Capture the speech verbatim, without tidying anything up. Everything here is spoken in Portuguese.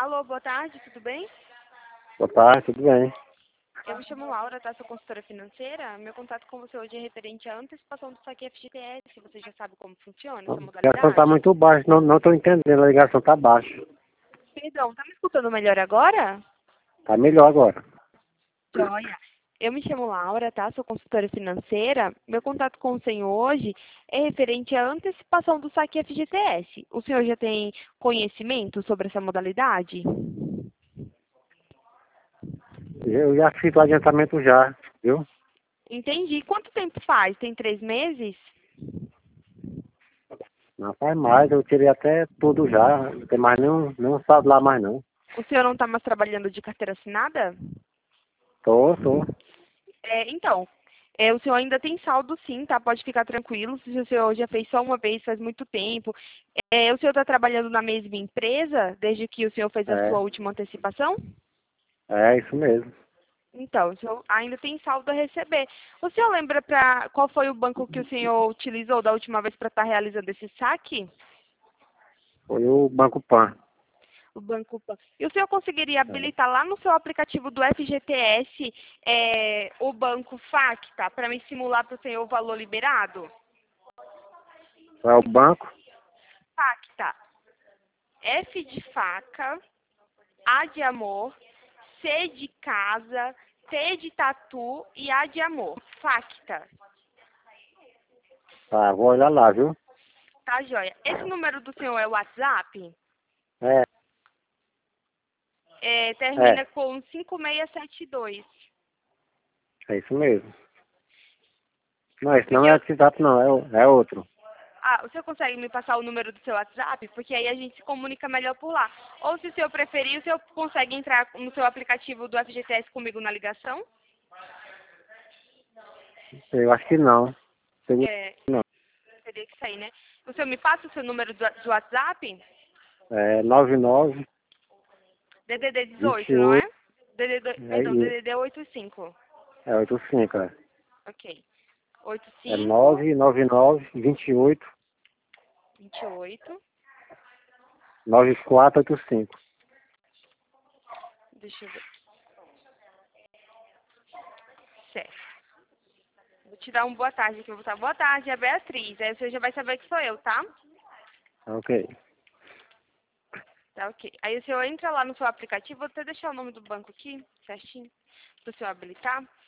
Alô, boa tarde, tudo bem? Boa tarde, tudo bem? Eu me chamo Laura, tá? Sou consultora financeira. Meu contato com você hoje é referente à antecipação do saque F G T S. Você já sabe como funciona A essa ligação está modalidade? muito baixa, não não estou entendendo, a ligação está baixa. Perdão, tá me escutando melhor agora? Está melhor agora. Joia. Eu me chamo Laura, tá? Sou consultora financeira. Meu contato com o senhor hoje é referente à antecipação do saque F G T S. O senhor já tem conhecimento sobre essa modalidade? Eu já fiz o adiantamento já, viu? Entendi. Quanto tempo faz? Tem três meses? Não faz mais, eu tirei até tudo já, não tem mais nenhum, nenhum saldo lá mais não. O senhor não está mais trabalhando de carteira assinada? Tô, tô. É, então, é, o senhor ainda tem saldo sim, tá? Pode ficar tranquilo. Se o senhor já fez só uma vez, faz muito tempo. É, o senhor está trabalhando na mesma empresa desde que o senhor fez a sua É, última antecipação? é isso mesmo. Então, o senhor ainda tem saldo a receber. O senhor lembra para qual foi o banco que o senhor utilizou da última vez para estar realizando esse saque? Foi o Banco Pan. O Banco Pan. E o senhor conseguiria É. habilitar lá no seu aplicativo do F G T S é, o Banco Facta para me simular para o senhor o valor liberado? Qual é o banco? Facta. F de faca, A de amor, C de casa, T de tatu e A de amor. Facta. Tá, vou olhar lá, viu? Tá, joia? Esse número do senhor é o WhatsApp? É, É, termina é, com cinco seis sete dois. é isso mesmo. Não, esse não Porque é eu, WhatsApp não, é, o- é outro. ah, o senhor consegue me passar o número do seu WhatsApp? Porque aí a gente se comunica melhor por lá. Ou se o senhor preferir, o senhor consegue entrar no seu aplicativo do F G T S comigo na ligação? Eu acho que não. Seguro É, que não. teria que sair, né? O senhor me passa o seu número do, do WhatsApp? É nove nove, D D D vinte dezoito, e não é? oito, D D D, é, perdão, e- D D D oitenta e cinco. é oitenta e cinco, é. Ok. oitenta e É cinco, nove nove nove, vinte e oito, vinte e oito. nove quatro oito cinco. Deixa eu ver. Certo. Vou te dar uma boa tarde aqui. Eu vou botar boa tarde, é a Beatriz. Aí você já vai saber que sou eu, tá? Ok. Tá, ok. Aí o senhor entra lá no seu aplicativo. Vou até deixar o nome do banco aqui, certinho, para o senhor habilitar.